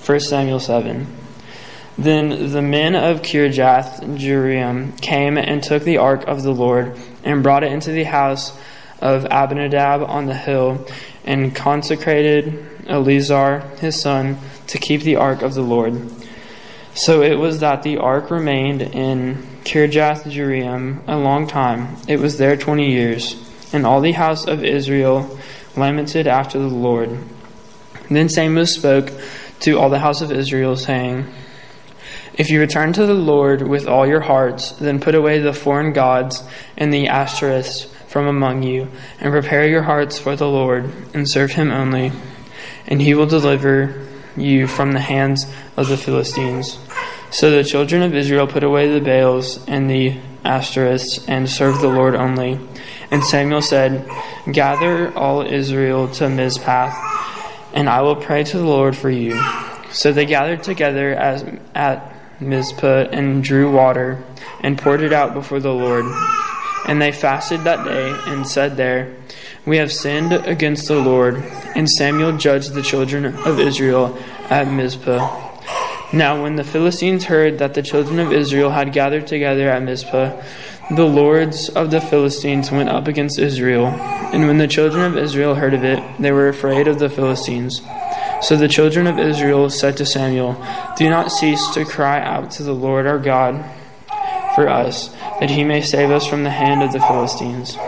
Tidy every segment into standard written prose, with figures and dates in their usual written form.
1 Samuel 7. Then the men of Kirjath-jearim came and took the ark of the Lord and brought it into the house of Abinadab on the hill and consecrated Eleazar his son to keep the ark of the Lord. So it was that the ark remained in Kirjath-jearim a long time. It was there 20 years. And all the house of Israel lamented after the Lord. Then Samuel spoke to all the house of Israel, saying, If you return to the Lord with all your hearts, then put away the foreign gods and the Ashtoreths from among you, and prepare your hearts for the Lord, and serve him only, and he will deliver you from the hands of the Philistines. So the children of Israel put away the Baals and the Ashtoreths, and served the Lord only. And Samuel said, Gather all Israel to Mizpah, and I will pray to the Lord for you. So they gathered together at Mizpah and drew water and poured it out before the Lord. And they fasted that day and said there, We have sinned against the Lord. And Samuel judged the children of Israel at Mizpah. Now when the Philistines heard that the children of Israel had gathered together at Mizpah, the lords of the Philistines went up against Israel. And when the children of Israel heard of it, they were afraid of the Philistines. So the children of Israel said to Samuel, Do not cease to cry out to the Lord our God for us, that he may save us from the hand of the Philistines.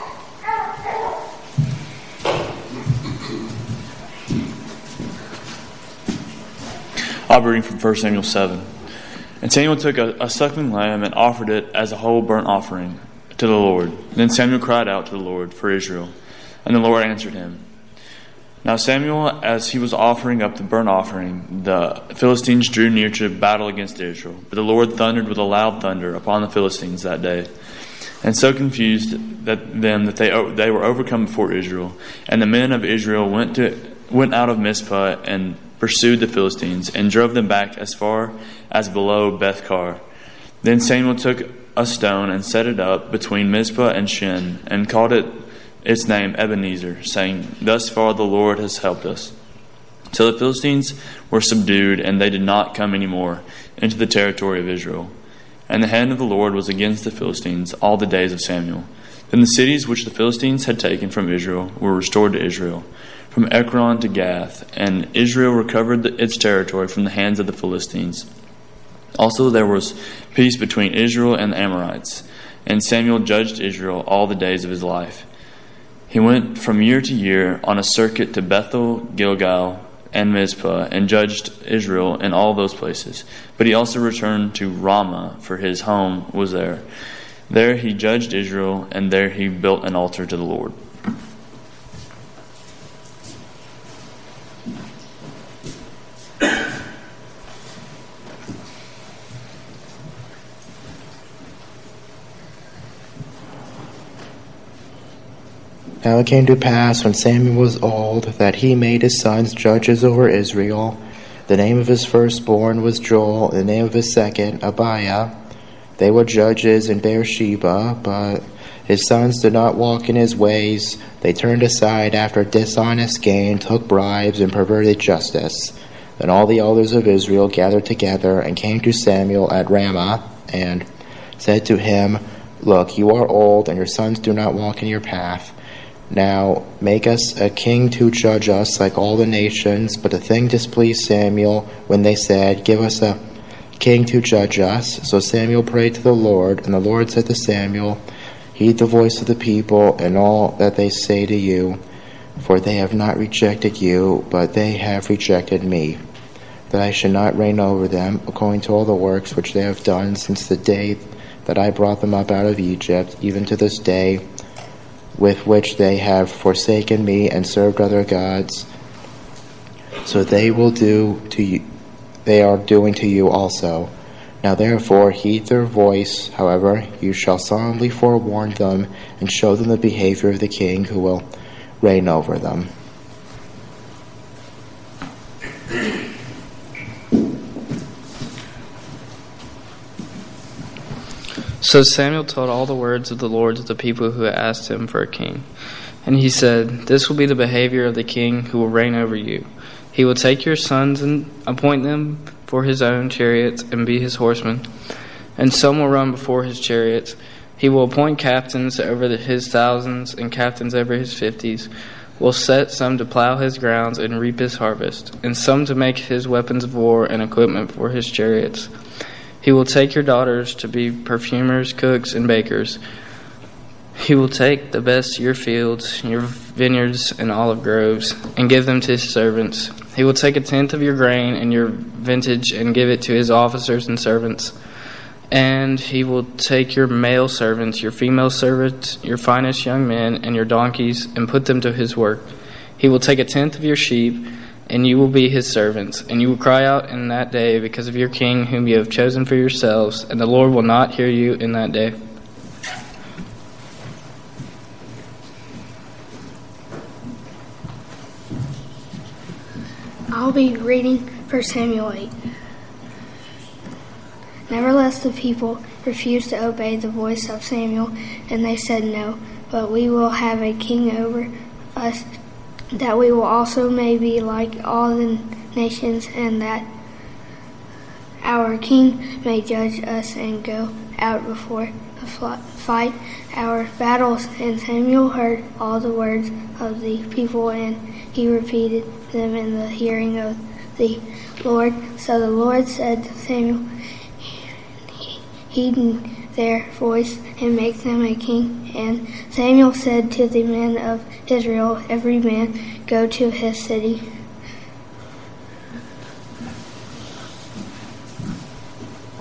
I'll be reading from 1 Samuel 7. And Samuel took a suckling lamb and offered it as a whole burnt offering to the Lord. Then Samuel cried out to the Lord for Israel, and the Lord answered him. Now Samuel, as he was offering up the burnt offering, the Philistines drew near to battle against Israel. But the Lord thundered with a loud thunder upon the Philistines that day, and so confused them that they were overcome before Israel. And the men of Israel went out of Mizpah and pursued the Philistines, and drove them back as far as below Beth-kar. Then Samuel took a stone and set it up between Mizpah and Shin, and called its name Ebenezer, saying, Thus far the Lord has helped us. So the Philistines were subdued, and they did not come any more into the territory of Israel. And the hand of the Lord was against the Philistines all the days of Samuel. Then the cities which the Philistines had taken from Israel were restored to Israel, from Ekron to Gath, and Israel recovered its territory from the hands of the Philistines. Also there was peace between Israel and the Amorites, and Samuel judged Israel all the days of his life. He went from year to year on a circuit to Bethel, Gilgal, and Mizpah, and judged Israel in all those places. But he also returned to Ramah, for his home was there. There he judged Israel, and there he built an altar to the Lord. Now it came to pass, when Samuel was old, that he made his sons judges over Israel. The name of his firstborn was Joel, and the name of his second, Abiah. They were judges in Beersheba, but his sons did not walk in his ways. They turned aside after dishonest gain, took bribes, and perverted justice. Then all the elders of Israel gathered together and came to Samuel at Ramah, and said to him, Look, you are old, and your sons do not walk in your path. Now make us a king to judge us like all the nations. But the thing displeased Samuel when they said, Give us a king to judge us. So Samuel prayed to the Lord, and the Lord said to Samuel, Heed the voice of the people and all that they say to you, for they have not rejected you, but they have rejected me, that I should not reign over them, according to all the works which they have done since the day that I brought them up out of Egypt, even to this day, with which they have forsaken me and served other gods. So they will do to you, they are doing to you also. Now therefore heed their voice. However, you shall solemnly forewarn them, and show them the behavior of the king who will reign over them. So Samuel told all the words of the Lord to the people who had asked him for a king. And he said, This will be the behavior of the king who will reign over you. He will take your sons and appoint them for his own chariots and be his horsemen, and some will run before his chariots. He will appoint captains over his thousands and captains over his 50s, will set some to plow his grounds and reap his harvest, and some to make his weapons of war and equipment for his chariots. He will take your daughters to be perfumers, cooks, and bakers. He will take the best of your fields, your vineyards, and olive groves, and give them to his servants. He will take a tenth of your grain and your vintage and give it to his officers and servants. And he will take your male servants, your female servants, your finest young men, and your donkeys, and put them to his work. He will take a tenth of your sheep, and you will be his servants. And you will cry out in that day because of your king whom you have chosen for yourselves, and the Lord will not hear you in that day. I'll be reading 1 Samuel 8. Nevertheless, the people refused to obey the voice of Samuel, and they said, "No, but we will have a king over us, that we will also may be like all the nations, and that our king may judge us and go out before the fight our battles." And Samuel heard all the words of the people, and he repeated them in the hearing of the Lord. So the Lord said to Samuel, "Heed their voice and make them a king." And Samuel said to the men of Israel, "Every man go to his city."